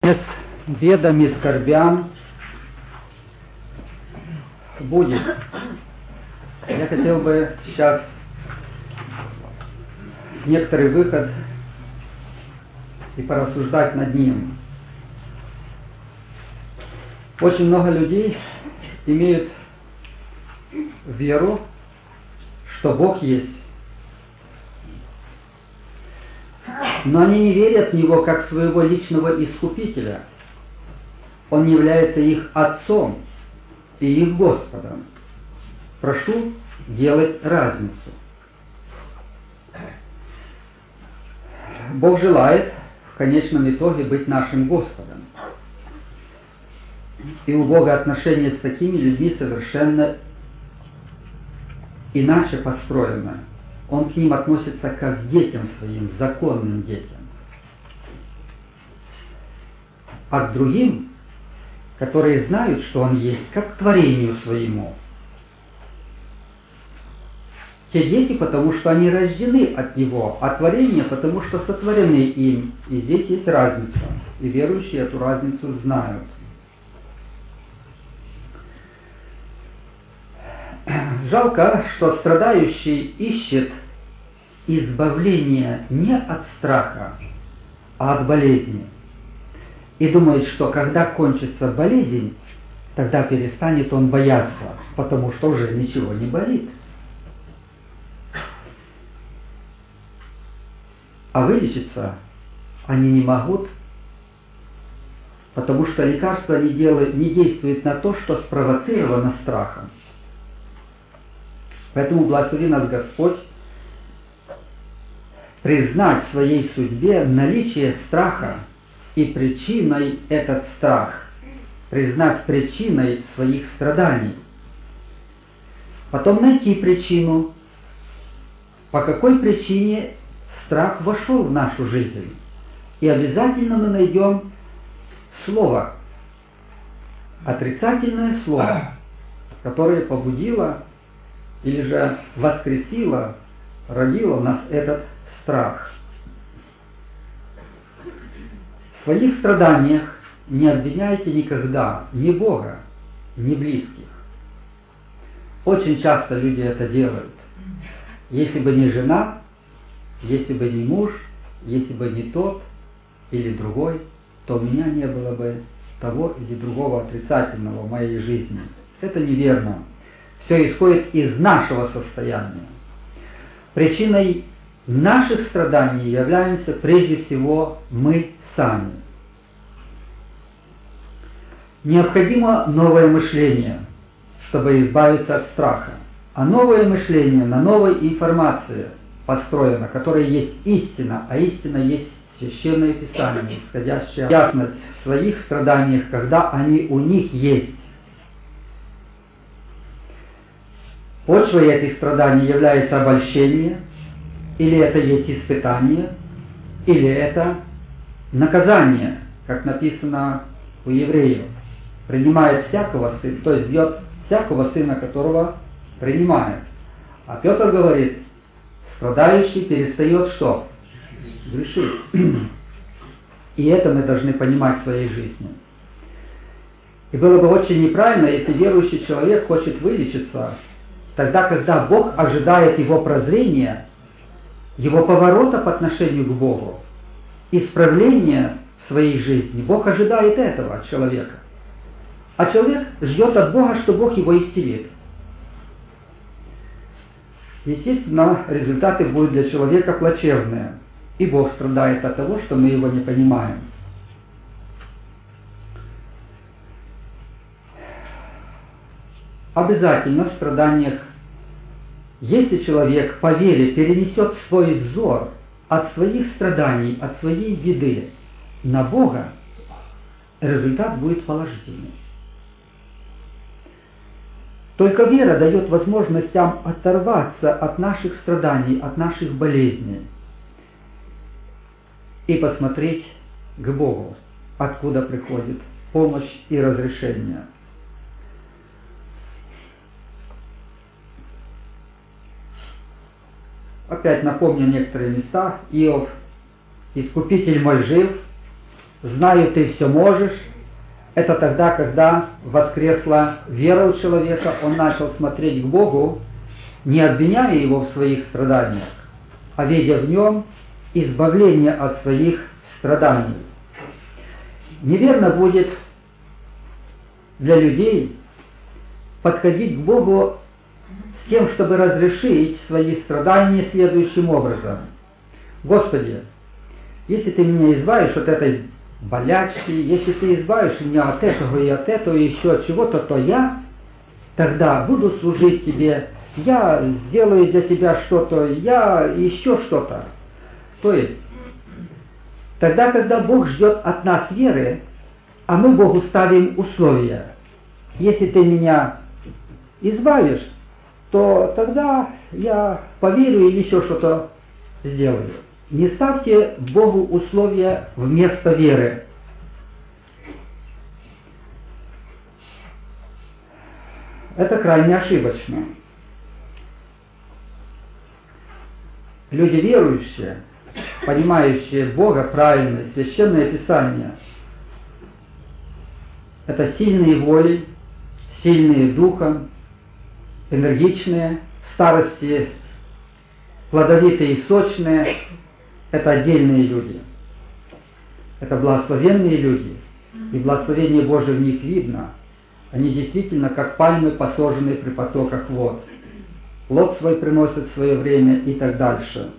конец бедам и скорбям будет. Я хотел бы сейчас некоторый выход и порассуждать над ним. Очень много людей имеют веру, что Бог есть. Но они не верят в Него как своего личного искупителя. Он является их Отцом и их Господом. Прошу делать разницу. Бог желает в конечном итоге быть нашим Господом. И у Бога отношения с такими людьми совершенно иначе построено. Он к ним относится как к детям своим, законным детям. А к другим, которые знают, что Он есть, как к творению своему. Те дети, потому что они рождены от Него, а творение, потому что сотворены им. И здесь есть разница. И верующие эту разницу знают. Жалко, что страдающий ищет избавления не от страха, а от болезни. И думает, что когда кончится болезнь, тогда перестанет он бояться, потому что уже ничего не болит. А вылечиться они не могут, потому что лекарство не действует на то, что спровоцировано страхом. Поэтому благослови нас Господь признать в своей судьбе наличие страха и причиной этот страх, признать причиной своих страданий. Потом найти причину, по какой причине страх вошел в нашу жизнь. И обязательно мы найдем слово, отрицательное слово, которое побудило или же воскресило, родило в нас этот страх. В своих страданиях не обвиняйте никогда ни Бога, ни близких. Очень часто люди это делают. Если бы не жена, если бы не муж, если бы не тот или другой, то у меня не было бы того или другого отрицательного в моей жизни. Это неверно. Все исходит из нашего состояния. Причиной наших страданий являемся прежде всего мы сами. Необходимо новое мышление, чтобы избавиться от страха. А новое мышление на новой информации построено, которая есть истина, а истина есть Священное Писание, исходящая ясность в своих страданиях, когда они у них есть. Почвой этих страданий является обольщение, или это есть испытание, или это наказание, как написано у евреев. Принимает всякого сына, то есть бьет всякого сына, которого принимает. А Петр говорит, страдающий перестает что? Грешить. И это мы должны понимать в своей жизни. И было бы очень неправильно, если верующий человек хочет вылечиться, тогда, когда Бог ожидает его прозрения, его поворота по отношению к Богу, исправления в своей жизни. Бог ожидает этого от человека. А человек ждет от Бога, что Бог его исцелит. Естественно, результаты будут для человека плачевные. И Бог страдает от того, что мы его не понимаем. Обязательно в страданиях, если человек по вере перенесет свой взор от своих страданий, от своей беды на Бога, результат будет положительный. Только вера дает возможность нам оторваться от наших страданий, от наших болезней и посмотреть к Богу, откуда приходит помощь и разрешение. Опять напомню некоторые места. Иов, искупитель мой жив, «знаю, ты все можешь», это тогда, когда воскресла вера у человека, он начал смотреть к Богу, не обвиняя его в своих страданиях, а видя в нем избавление от своих страданий. Неверно будет для людей подходить к Богу с тем, чтобы разрешить свои страдания следующим образом. «Господи, если ты меня избавишь от этой болячки, если ты избавишь меня от этого и от этого, и еще от чего-то, то я тогда буду служить тебе, я сделаю для тебя что-то, я еще что-то». То есть, тогда, когда Бог ждет от нас веры, а мы Богу ставим условия. Если ты меня избавишь, то тогда я поверю или еще что-то сделаю. Не ставьте Богу условия вместо веры. Это крайне ошибочно. Люди верующие, понимающие Бога правильно, Священное Писание, это сильные волей, сильные духом, энергичные, в старости плодовитые и сочные. Это отдельные люди. Это благословенные люди. И благословение Божие в них видно. Они действительно как пальмы, посаженные при потоках вод. Плод свой приносят в свое время и так дальше.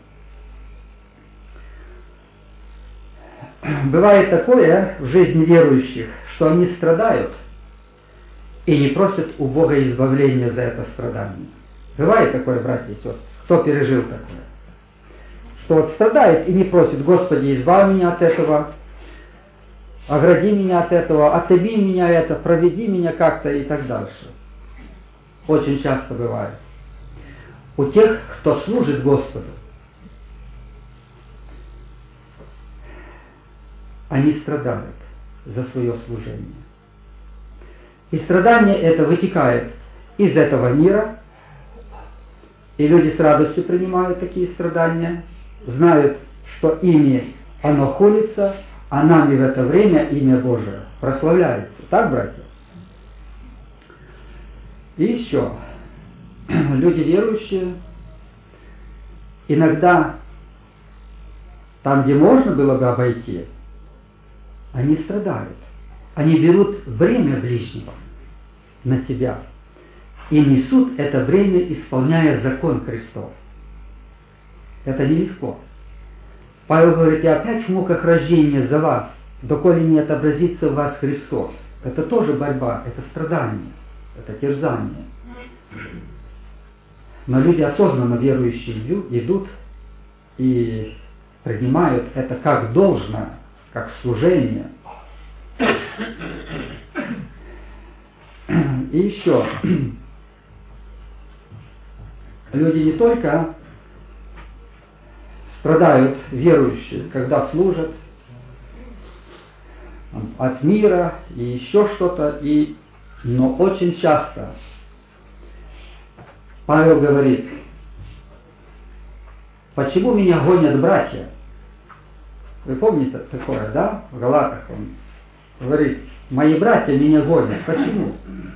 Бывает такое в жизни верующих, что они страдают и не просят у Бога избавления за это страдание. Бывает такое, братья и сестры? Кто пережил такое? Что вот страдает и не просит: «Господи, избавь меня от этого, огради меня от этого, отыми меня это, проведи меня как-то» и так дальше. Очень часто бывает. У тех, кто служит Господу, они страдают за свое служение. И страдание это вытекает из этого мира, и люди с радостью принимают такие страдания, знают, что ими оно хулится, а нами в это время имя Божие прославляется. Так, братья? И еще, люди верующие, иногда там, где можно было бы обойти, они страдают. Они берут бремя ближнего на себя и несут это бремя, исполняя закон Христов. Это нелегко. Павел говорит: «Я опять в муках рождения за вас, доколе не отобразится в вас Христос». Это тоже борьба, это страдание, это терзание. Но люди осознанно верующие идут и принимают это как должное, как служение. И еще, люди не только страдают, верующие, когда служат от мира и еще что-то, но очень часто Павел говорит: «Почему меня гонят братья?» Вы помните такое, да? В Галатах он говорит: «Мои братья меня гонят». Почему?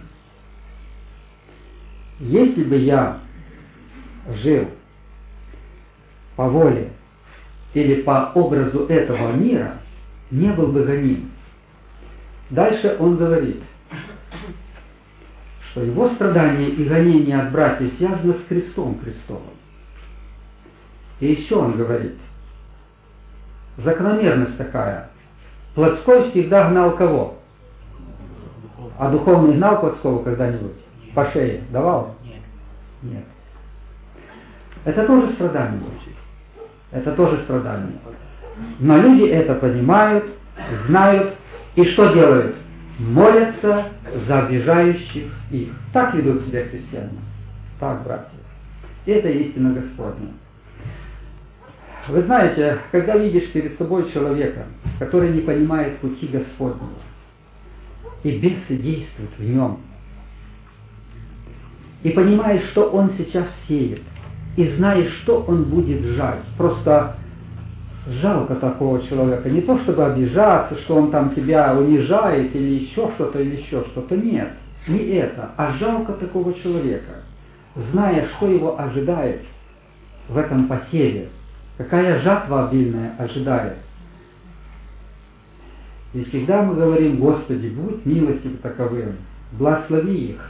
Если бы я жил по воле или по образу этого мира, не был бы гоним. Дальше он говорит, что его страдания и гонения от братьев связаны с крестом Христовым. И еще он говорит, закономерность такая: плотской всегда гнал кого? А духовный гнал плотского когда-нибудь? По шее давал? Нет. Это тоже страдание. Это тоже страдание. Но люди это понимают, знают и что делают? Молятся за обижающих их. Так ведут себя христиане. Так, братья. Это истина Господня. Вы знаете, когда видишь перед собой человека, который не понимает пути Господнего, и бесы действуют в нем, и понимаешь, что он сейчас сеет, и знаешь, что он будет жать, просто жалко такого человека. Не то, чтобы обижаться, что он там тебя унижает или еще что-то, или еще что-то. Нет, не это. А жалко такого человека, зная, что его ожидает в этом посеве. Какая жатва обильная ожидает. И всегда мы говорим: Господи, будь милостив таковым, благослови их.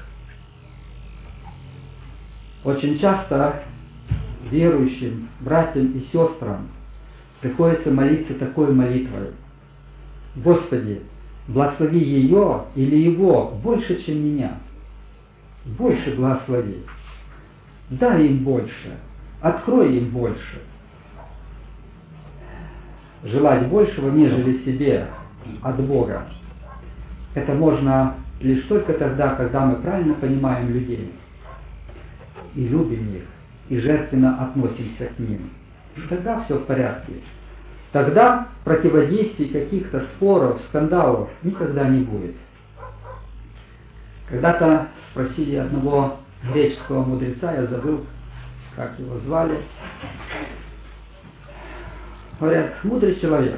Очень часто верующим братьям и сестрам приходится молиться такой молитвой: Господи, благослови ее или его больше, чем меня. Больше благослови. Дай им больше. Открой им больше. Желать большего, нежели себе, от Бога. Это можно лишь только тогда, когда мы правильно понимаем людей и любим их, и жертвенно относимся к ним. Тогда все в порядке. Тогда противодействий, каких-то споров, скандалов никогда не будет. Когда-то спросили одного греческого мудреца, я забыл, как его звали. Говорят: мудрый человек,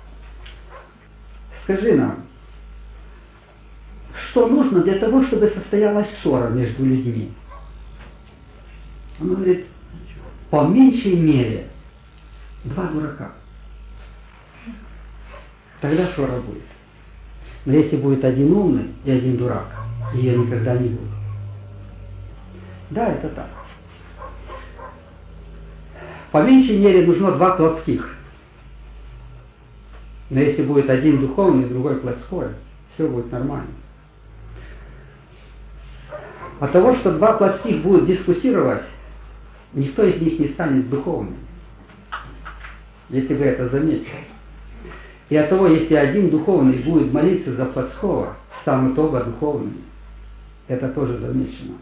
скажи нам, что нужно для того, чтобы состоялась ссора между людьми? Он говорит: по меньшей мере 2 дурака. Тогда ссора будет. Но если будет один умный и один дурак, ее никогда не будет. Да, это так. По меньшей мере нужно 2 плотских. Но если будет один духовный, другой плотской, все будет нормально. От того, что 2 плотских будут дискуссировать, никто из них не станет духовным. Если вы это заметили. И от того, если один духовный будет молиться за плотского, станут оба духовными. Это тоже замечено.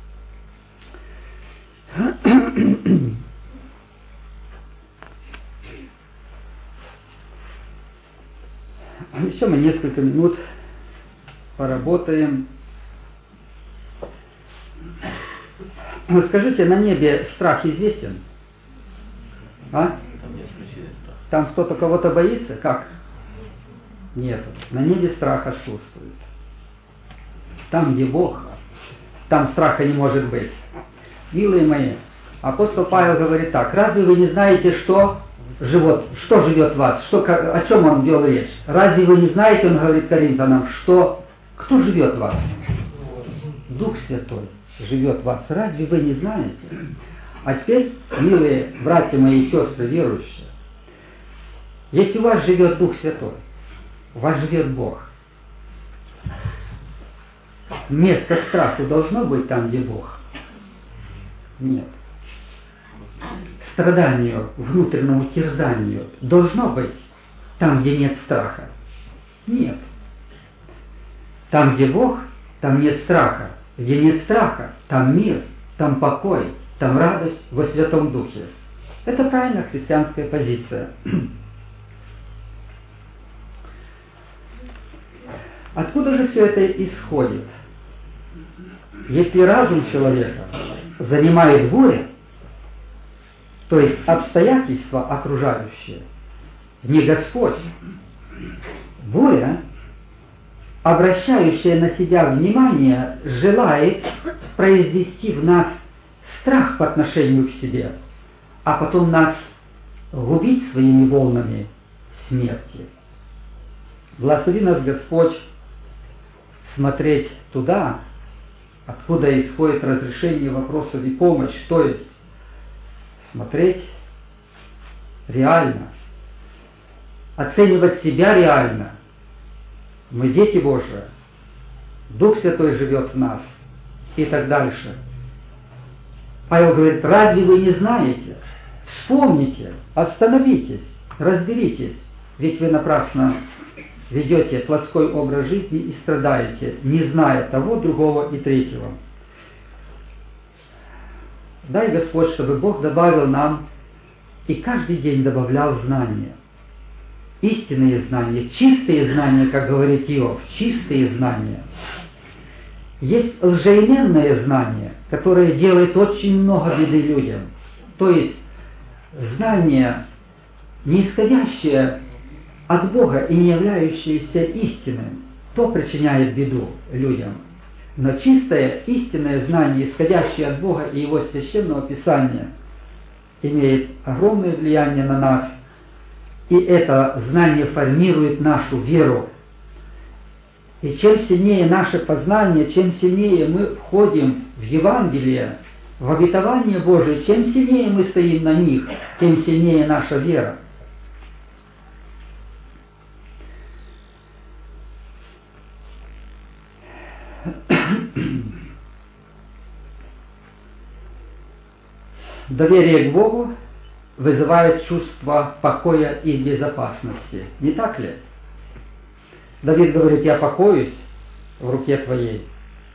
Еще мы несколько минут поработаем. Скажите, на небе страх известен? А? Там кто-то кого-то боится? Как? Нет. На небе страх отсутствует. Там, где Бог, там страха не может быть. Милые мои, апостол Павел говорит так: разве вы не знаете, что живет в вас? О чем он вел речь? Разве вы не знаете, он говорит Коринфянам, кто живет в вас? Дух Святой живет в вас. Разве вы не знаете? А теперь, милые братья мои и сестры верующие, если у вас живет Дух Святой, у вас живет Бог, место страху должно быть там, где Бог? Нет. Страданию, внутреннему терзанию должно быть там, где нет страха? Нет. Там, где Бог, там нет страха. Где нет страха, там мир, там покой, там радость во Святом Духе. Это правильная христианская позиция. Откуда же все это исходит? Если разум человека занимает буря, то есть обстоятельства окружающие, не Господь, буря, обращающая на себя внимание, желает произвести в нас страх по отношению к себе, а потом нас губить своими волнами смерти. Благослови нас Господь смотреть туда, откуда исходит разрешение вопросов и помощь, то есть смотреть реально, оценивать себя реально. Мы дети Божии, Дух Святой живет в нас и так дальше. Павел говорит: разве вы не знаете? Вспомните, остановитесь, разберитесь, ведь вы напрасно ведете плотской образ жизни и страдаете, не зная того, другого и третьего. Дай, Господь, чтобы Бог добавил нам и каждый день добавлял знания. Истинные знания, чистые знания, как говорит Иов, чистые знания. Есть лжеименное знание, которое делает очень много беды людям. То есть знание не исходящее от Бога и не являющееся истинным, то причиняет беду людям. Но чистое, истинное знание, исходящее от Бога и Его священного Писания, имеет огромное влияние на нас, и это знание формирует нашу веру. И чем сильнее наше познание, чем сильнее мы входим в Евангелие, в обетование Божие, чем сильнее мы стоим на них, тем сильнее наша вера. Доверие к Богу вызывает чувство покоя и безопасности. Не так ли? Давид говорит: я покоюсь в руке Твоей.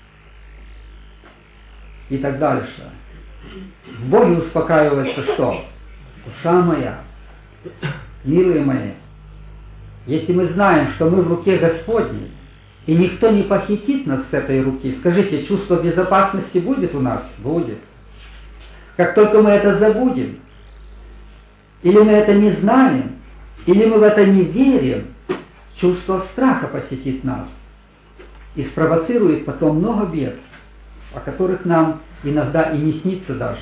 И так дальше. В Боге успокаивается что? Душа моя, милые мои, если мы знаем, что мы в руке Господней, и никто не похитит нас с этой руки, скажите, чувство безопасности будет у нас? Будет. Как только мы это забудем, или мы это не знаем, или мы в это не верим, чувство страха посетит нас и спровоцирует потом много бед, о которых нам иногда и не снится даже.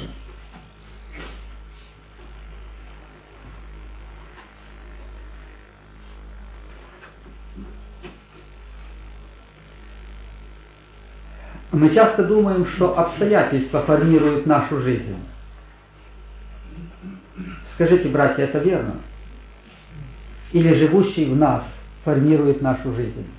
Мы часто думаем, что обстоятельства формируют нашу жизнь. Скажите, братья, это верно? Или живущий в нас формирует нашу жизнь?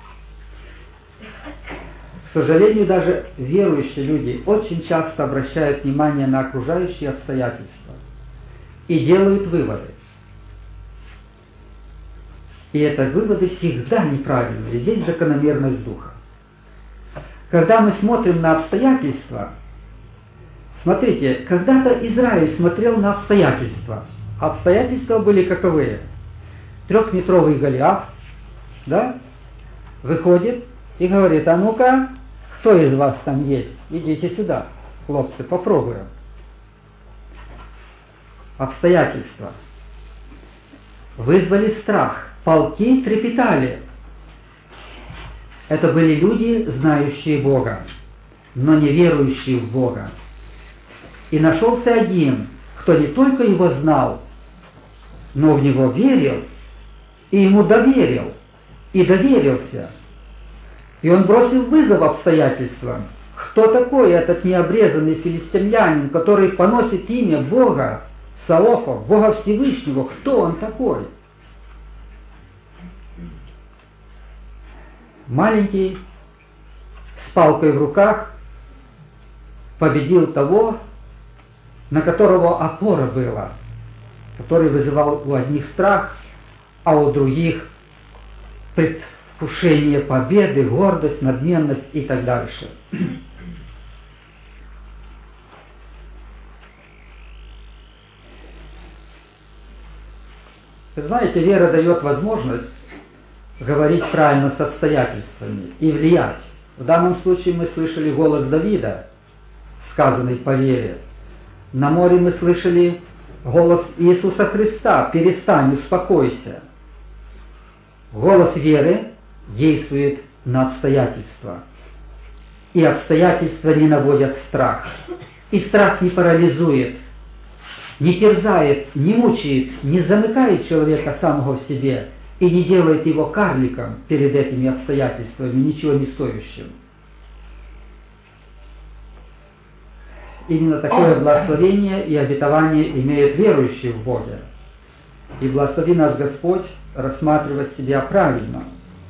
К сожалению, даже верующие люди очень часто обращают внимание на окружающие обстоятельства и делают выводы. И это выводы всегда неправильные. Здесь закономерность духа. Когда мы смотрим на обстоятельства, смотрите, когда-то Израиль смотрел на обстоятельства. Обстоятельства были каковые? 3-метровый Голиаф, да, выходит и говорит: а ну-ка, кто из вас там есть? Идите сюда, хлопцы, попробуем. Обстоятельства вызвали страх, полки трепетали. Это были люди, знающие Бога, но не верующие в Бога. И нашелся один, кто не только Его знал, но в Него верил, и Ему доверил, и доверился. И он бросил вызов обстоятельствам. Кто такой этот необрезанный филистимлянин, который поносит имя Бога Саофа, Бога Всевышнего? Кто он такой? Маленький, с палкой в руках, победил того, на которого опора была, который вызывал у одних страх, а у других предвкушение победы, гордость, надменность и так дальше. Вы знаете, вера дает возможность говорить правильно с обстоятельствами и влиять. В данном случае мы слышали голос Давида, сказанный по вере. На море мы слышали голос Иисуса Христа: перестань, успокойся. Голос веры действует на обстоятельства. И обстоятельства не наводят страх. И страх не парализует, не терзает, не мучает, не замыкает человека самого в себе и не делает его карликом перед этими обстоятельствами, ничего не стоящим. Именно такое благословение и обетование имеют верующие в Бога. И благослови нас Господь рассматривать себя правильно.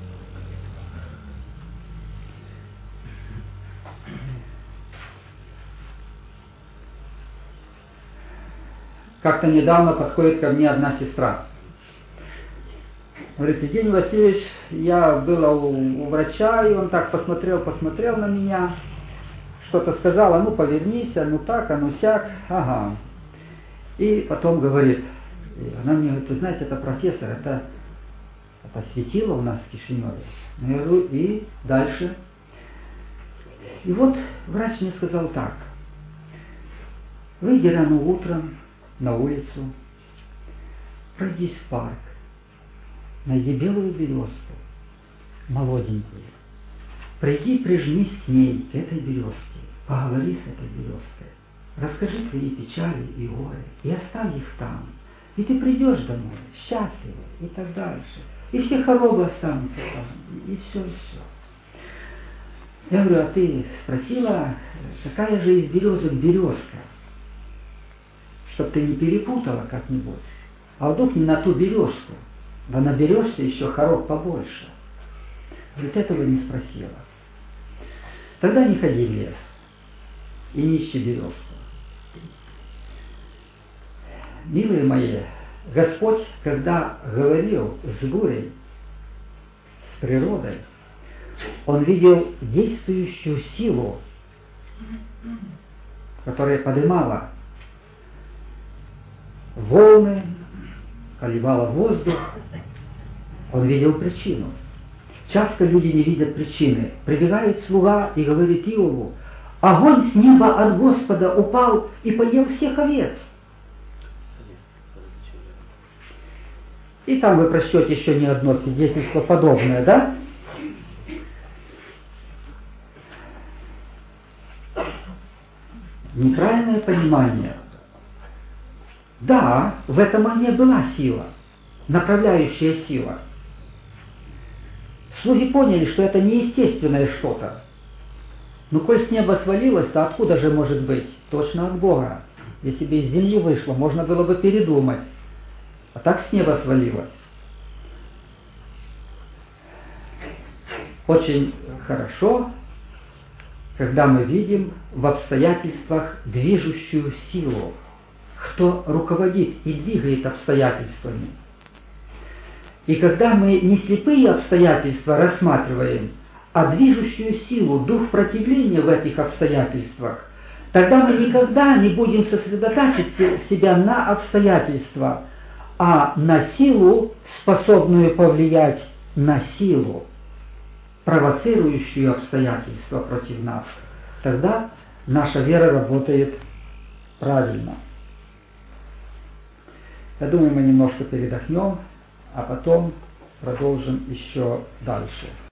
Как-то недавно подходит ко мне одна сестра. Говорит: Евгений Васильевич, я была у врача, и он так посмотрел на меня, что-то сказал: а ну повернись, а ну так, а ну сяк, ага. И потом говорит, она мне говорит: вы знаете, это профессор, это светило у нас в Кишиневе. Я говорю: и дальше. И вот врач мне сказал так: выйди рано утром на улицу, пройдись в парк, найди белую березку, молоденькую, пройди, прижмись к ней, к этой березке, поговори с этой березкой, расскажи твои печали и горы, и оставь их там. И ты придешь домой, счастливый, и так дальше. И все хоробы останутся там, и все, и все. Я говорю, а ты спросила, какая же из березок березка? Чтоб ты не перепутала как-нибудь. А вдруг не на ту березку, да наберешься еще хороб побольше. Говорит, этого не спросила. Тогда не ходи в лес и не ищи березку. Милые мои, Господь, когда говорил с бурей, с природой, Он видел действующую силу, которая поднимала волны, колебала воздух. Он видел причину. Часто люди не видят причины. Прибегает слуга и говорит Иову: огонь с неба от Господа упал и поел всех овец. И там вы прочтете еще не одно свидетельство подобное, да? Неправильное понимание. Да, в этом огне была сила, направляющая сила. Слуги поняли, что это неестественное что-то. Но коль с неба свалилось, то откуда же может быть? Точно от Бога. Если бы из земли вышло, можно было бы передумать. А так с неба свалилось. Очень хорошо, когда мы видим в обстоятельствах движущую силу, кто руководит и двигает обстоятельствами. И когда мы не слепые обстоятельства рассматриваем, а движущую силу, дух противления в этих обстоятельствах, тогда мы никогда не будем сосредотачивать себя на обстоятельства, а на силу, способную повлиять на силу, провоцирующую обстоятельства против нас. Тогда наша вера работает правильно. Я думаю, мы немножко передохнем, а потом продолжим еще дальше.